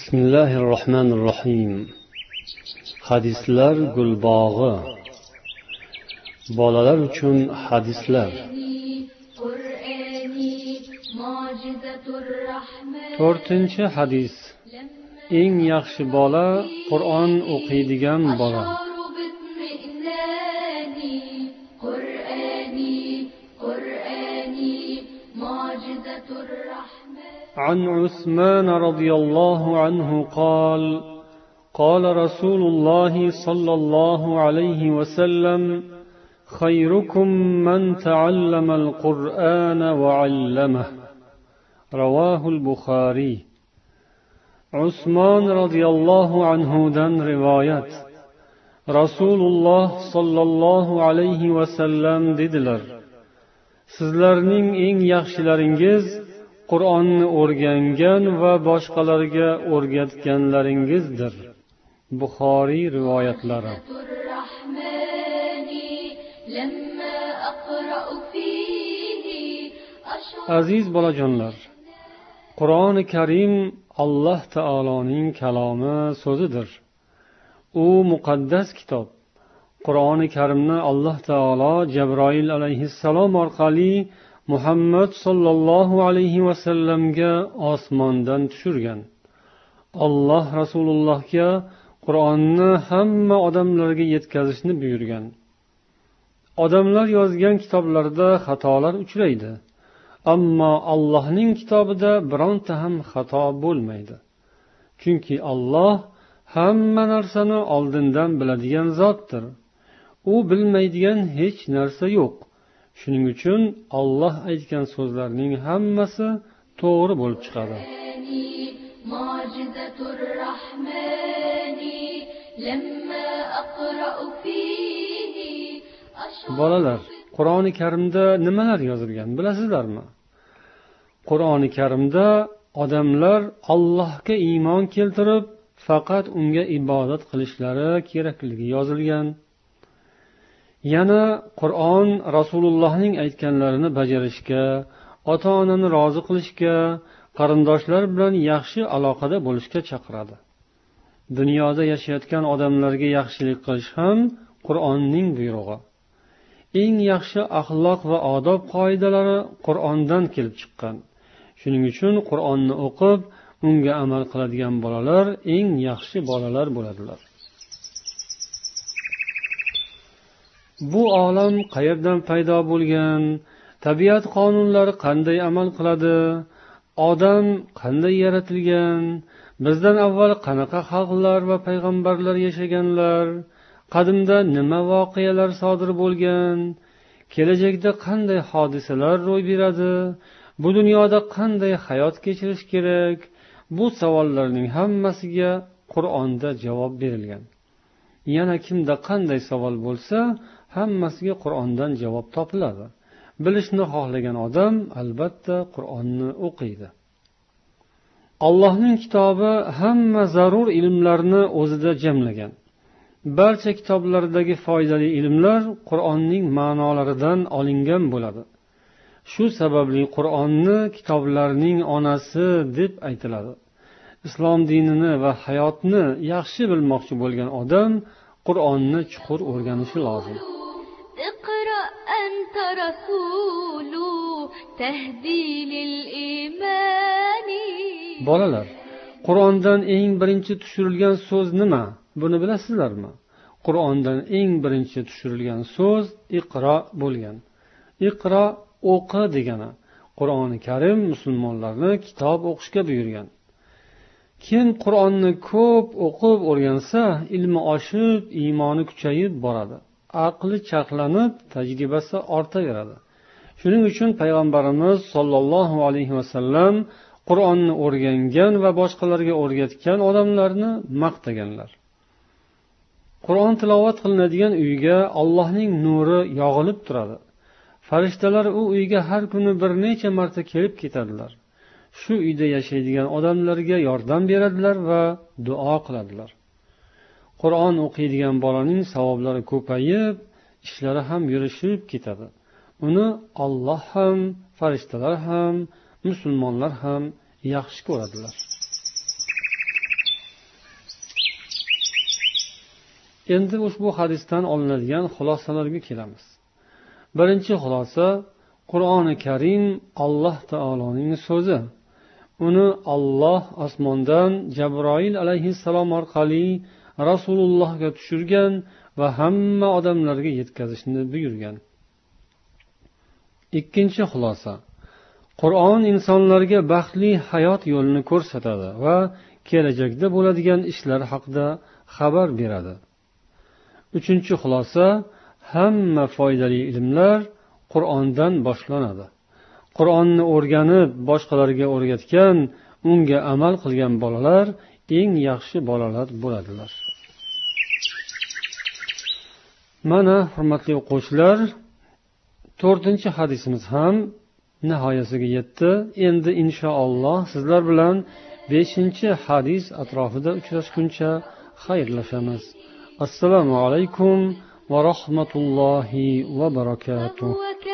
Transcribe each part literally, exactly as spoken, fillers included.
Bismillahirrohmanirrohim. Hadislar gulbog'i. Bolalar uchun hadislar. to'rtinchi hadis. Eng yaxshi bola Qur'on o'qiydigan bola. عن عثمان رضي الله عنه قال قال رسول الله صلى الله عليه وسلم خيركم من تعلم القرآن وعلمه رواه البخاري. عثمان رضي الله عنه دان روايات. Rasululloh sollallohu alayhi vasallam dedilar: sizlarning eng yaxshilaringiz Qur'onni o'rgangan va boshqalarga o'rgatganlaringizdir. Buxoriy rivoyatlari. Aziz bolajonlar, Qur'oni Karim Alloh taoloning kalomi, so'zidir. U muqaddas kitob. Qur'oni Karimni Alloh taolo Jabroil alayhissalom orqali Muhammad sollallohu alayhi vasallamga osmondan tushirgan. Alloh Rasulullohga Qur'onni hamma odamlarga yetkazishni buyurgan. Odamlar yozgan kitoblarda xatolar uchraydi, ammo Allohning kitobida bironta ham xato bo'lmaydi. Chunki Alloh hamma narsani oldindan biladigan zotdir. U bilmaydigan hech narsa yo'q. Shuning uchun Alloh aytgan so'zlarning hammasi to'g'ri bo'lib chiqadi. Bolalar, Qur'oni Karimda nimalar yozilgan bilasizlarmi? Qur'oni Karimda odamlar Allohga iymon keltirib, faqat unga ibodat qilishlari kerakligi yozilgan. Yana Qur'on Rasulullohning aytganlarini bajarishga, ota-onani rozi qilishga, qarindoshlar bilan yaxshi aloqada bo'lishga chaqiradi. Dunyoda yashayotgan odamlarga yaxshilik qilish ham Qur'onning buyrug'i. Eng yaxshi axloq va odob qoidalari Qur'ondan kelib chiqqan. Shuning uchun Qur'onni o'qib, unga amal qiladigan bolalar eng yaxshi bolalar bo'ladilar. Bu olam qayerdan paydo bo'lgan, tabiat qonunlari qanday amal qiladi, odam qanday yaratilgan, bizdan avval qanaqa xalqlar va payg'ambarlar yashaganlar, qadimda nima voqealar sodir bo'lgan, kelajakda qanday hodisalar ro'y beradi, bu dunyoda qanday hayot kechirish kerak, bu savollarning hammasiga Qur'onda javob berilgan. Yana kimda qanday savol bo'lsa, hammasiga Qur'ondan javob topiladi. Bilishni xohlagan odam albatta Qur'onni o'qiydi. Allohning kitobi hamma zarur ilmlarni o'zida jamlagan. Barcha kitoblardagi foydali ilmlar Qur'onning ma'nolaridan olingan bo'ladi. Shu sababli Qur'onni kitoblarning onasi deb aytiladi. Islom dinini va hayotni yaxshi bilmoqchi bo'lgan odam Qur'onni chuqur o'rganishi lozim. اقرأ أنت رسول تهدي للإيمان. Bolalar, Qur'ondan eng birinchi tushirilgan so'z nima? Buni bilasizlarmi? Qur'ondan eng birinchi tushirilgan so'z Iqro bo'lgan. Iqro o'qi degani. Qur'oni Karim musulmonlarni kitob o'qishga buyurgan. Kim Qur'onni ko'p o'qib o'rgansa, ilmi oshib, iymoni kuchayib boradi. Aqli chaqlanib, tajribasi ortaveradi. Shuning uchun payg'ambarimiz sollallohu alayhi vasallam Qur'onni o'rgangan va boshqalarga o'rgatgan odamlarni maqtaganlar. Qur'on tilovat qilinadigan uyga Allohning nuri yog'ilib turadi. Farishtalar u uyga har kuni bir necha marta kelib ketadilar. Shu uyda yashaydigan odamlarga yordam beradilar va duo qiladilar. Qur'on o'qiydigan bolaning savoblari ko'payib, ishlari ham yurishib ketadi. Uni Alloh ham, farishtalar ham, musulmonlar ham yaxshi ko'radilar. endi ushbu hadisdan olinadigan xulosalarga kelamiz. Birinchi xulosa: Qur'oni Karim Alloh taoloning so'zi. Uni Alloh osmondan Jabroil alayhissalom orqali Rasulullohga tushirgan va hamma odamlarga yetkazishni buyurgan. Ikkinchi xulosa: Qur'on insonlarga baxtli hayot yo'lini ko'rsatadi va kelajakda bo'ladigan ishlar haqida xabar beradi. Uchinchi xulosa: hamma foydali ilmlar Qur'ondan boshlanadi. Qur'onni o'rganib, boshqalarga o'rgatgan, unga amal qilgan bolalar eng yaxshi bolalar bo'ladilar. Mana, hurmatli o'quvchilar, to'rtinchi hadisimiz ham nihoyasiga yetdi. Endi inshaalloh sizlar bilan beshinchi hadis atrofida uchrashguncha xayrlashamiz. Assalomu alaykum va rahmatullohi va barakatuh.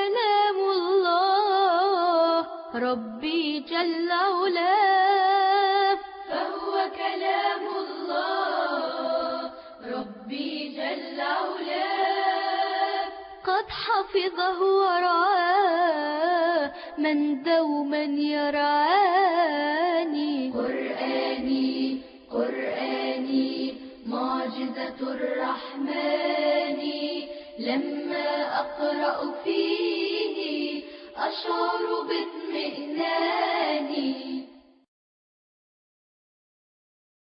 ربي جل علاه فهو كلام الله ربي جل علاه قد حفظه ورعاه من دوما يرعاني قرآني قرآني معجزة الرحمن لما أقرأ فيه أشعر باطمئناني